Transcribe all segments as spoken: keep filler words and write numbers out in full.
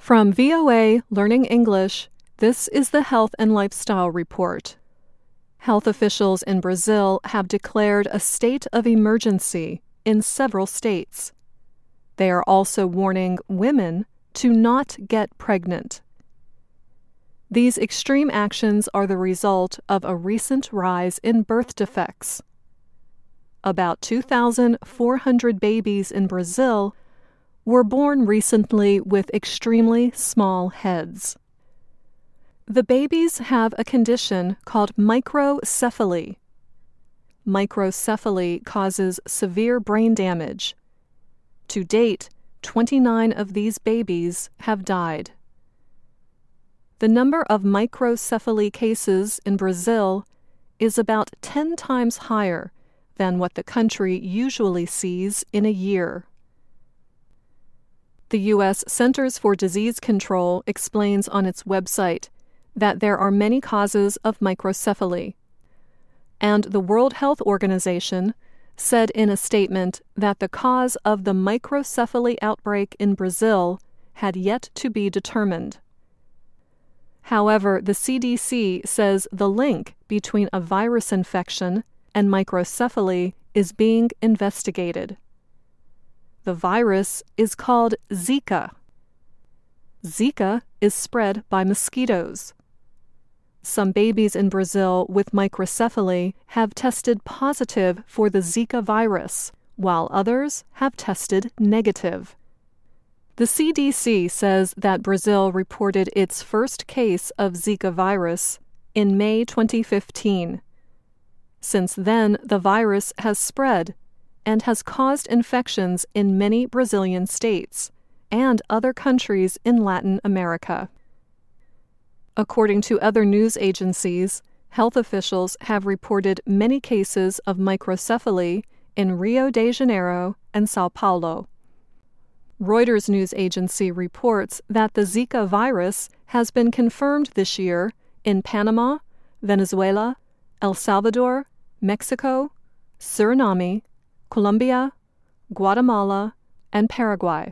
From V O A Learning English, this is the Health and Lifestyle Report. Health officials in Brazil have declared a state of emergency in several states. They are also warning women to not get pregnant. These extreme actions are the result of a recent rise in birth defects. About two thousand four hundred babies in Brazil were born recently with extremely small heads. The babies have a condition called microcephaly. Microcephaly causes severe brain damage. To date, twenty-nine of these babies have died. The number of microcephaly cases in Brazil is about ten times higher than what the country usually sees in a year. The U S Centers for Disease Control explains on its website that there are many causes of microcephaly, and the World Health Organization said in a statement that the cause of the microcephaly outbreak in Brazil had yet to be determined. However, the C D C says the link between a virus infection and microcephaly is being investigated. The virus is called Zika. Zika is spread by mosquitoes. Some babies in Brazil with microcephaly have tested positive for the Zika virus, while others have tested negative. The C D C says that Brazil reported its first case of Zika virus in May twenty fifteen. Since then, the virus has spread and has caused infections in many Brazilian states and other countries in Latin America. According to other news agencies, health officials have reported many cases of microcephaly in Rio de Janeiro and São Paulo. Reuters news agency reports that the Zika virus has been confirmed this year in Panama, Venezuela, El Salvador, Mexico, Suriname, Colombia, Guatemala, and Paraguay.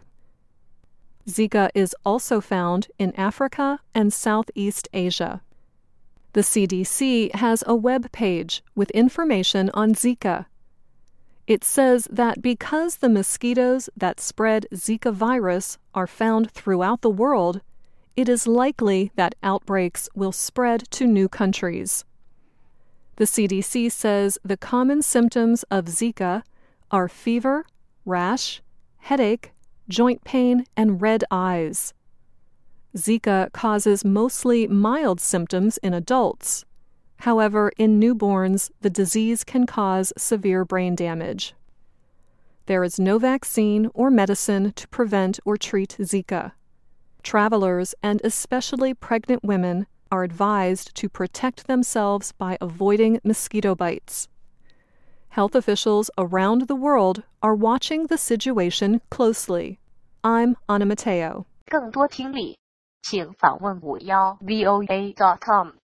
Zika is also found in Africa and Southeast Asia. The C D C has a web page with information on Zika. It says that because the mosquitoes that spread Zika virus are found throughout the world, it is likely that outbreaks will spread to new countries. The C D C says the common symptoms of Zika are fever, rash, headache, joint pain, and red eyes. Zika causes mostly mild symptoms in adults. However, in newborns, the disease can cause severe brain damage. There is no vaccine or medicine to prevent or treat Zika. Travelers, and especially pregnant women, are advised to protect themselves by avoiding mosquito bites. Health officials around the world are watching the situation closely. I'm Anna Mateo. 更多听力，请访问五幺 V O A dot com。